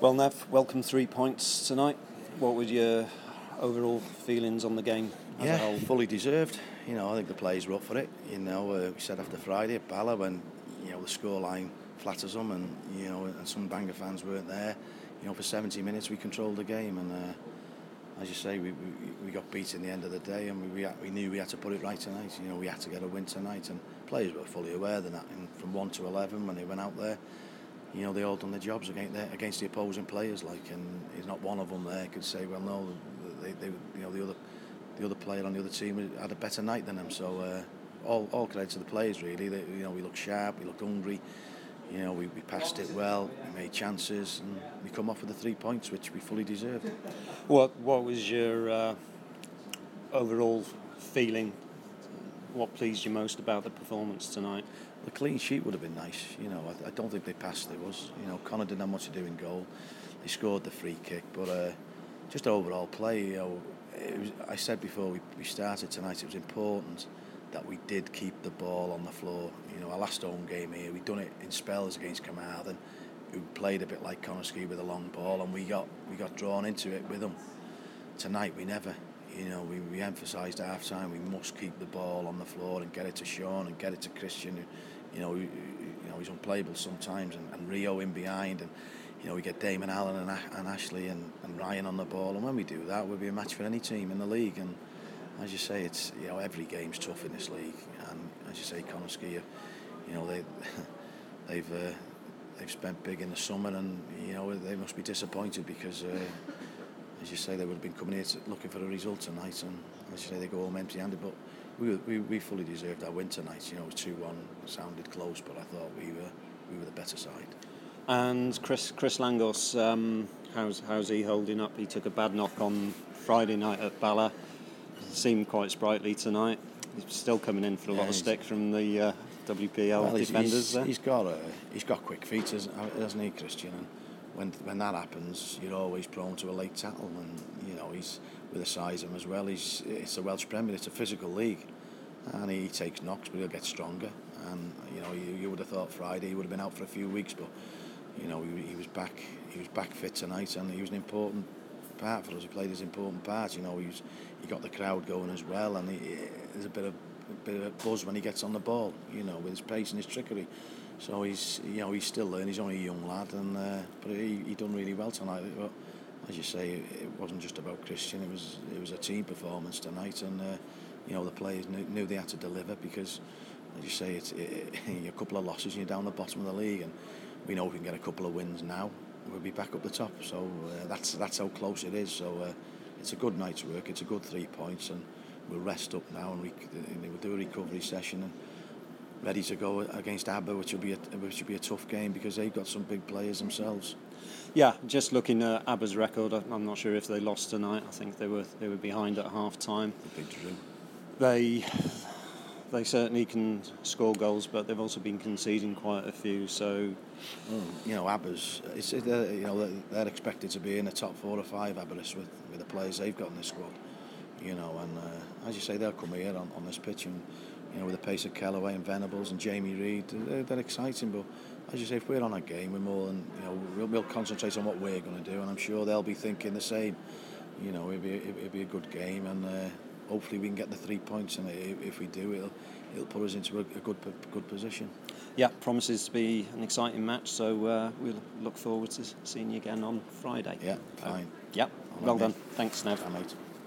Well, Nev, welcome 3 points tonight. What were your overall feelings on the game as a whole? Fully deserved. I think the players were up for it. We said after Friday at Bala when the scoreline flatters them, and some Bangor fans weren't there. For 70 minutes we controlled the game, and as you say, we got beat in the end of the day, and we knew we had to put it right tonight. We had to get a win tonight, and players were fully aware of that. And from 1 to 11, when they went out there, they all done their jobs against the opposing players. And there's not one of them there could say, well, no, the other player on the other team had a better night than them. So all credit to the players, really. We looked sharp, we looked hungry. We passed it well, we made chances, and we come off with the 3 points, which we fully deserved. What was your overall feeling? What pleased you most about the performance tonight? The clean sheet would have been nice. I don't think they passed it. Connor didn't have much to do in goal. They scored the free kick, but just overall play. I said before we started tonight, it was important that we did keep the ball on the floor. Our last home game here, we'd done it in spells against Carmarthen, who played a bit like Connosky with a long ball, and we got drawn into it with them. Tonight we never. We emphasised at half time we must keep the ball on the floor and get it to Sean and get it to Christian. He's unplayable sometimes, and Rio in behind, and we get Damon Allen and Ashley and Ryan on the ball, and when we do that, we'll be a match for any team in the league. And as you say, it's every game's tough in this league, and as you say, Connosky, they've spent big in the summer, and they must be disappointed because. As you say, they would have been coming here looking for a result tonight, and as you say, they go home empty-handed. But we fully deserved our win tonight. It was 2-1, sounded close, but I thought we were the better side. And Chris Langos, how's he holding up? He took a bad knock on Friday night at Bala. Seemed quite sprightly tonight. He's still coming in for a lot of stick from the WPL defenders. He's got quick feet, hasn't he, Christian? And when that happens, you're always prone to a late tackle, and he's with the size of him as well. It's a Welsh Premier, it's a physical league, and he takes knocks, but he'll get stronger. And you would have thought Friday he would have been out for a few weeks, but he was back. He was back fit tonight, and he was an important part for us. He played his important part. He got the crowd going as well, and there's a bit of buzz when he gets on the ball. With his pace and his trickery. So he's still learning. He's only a young lad, and but he done really well tonight. But as you say, it wasn't just about Christian. It was a team performance tonight, and the players knew they had to deliver because, as you say, a couple of losses and you're down the bottom of the league, and we know if we can get a couple of wins now, we'll be back up the top. So that's how close it is. So it's a good night's work. It's a good 3 points, and we'll rest up now and we'll do a recovery session and ready to go against ABBA, which will be a tough game because they've got some big players themselves. Yeah, just looking at ABBA's record, I'm not sure if they lost tonight. I think they were behind at half time. The big dream. They certainly can score goals, but they've also been conceding quite a few. So, ABBA's they're expected to be in the top 4 or 5 ABBAists with the players they've got in the squad. And as you say, they'll come here on this pitch and. With the pace of Kellaway and Venables and Jamie Reid, they're exciting. But as you say, if we're on a game, we're more than we'll concentrate on what we're going to do, and I'm sure they'll be thinking the same. It'll be a good game, and hopefully we can get the 3 points. And if we do, it'll put us into a good position. Yeah, promises to be an exciting match. So we'll look forward to seeing you again on Friday. Yeah, fine. Yeah, well done. Thanks, Nev. Bye, mate.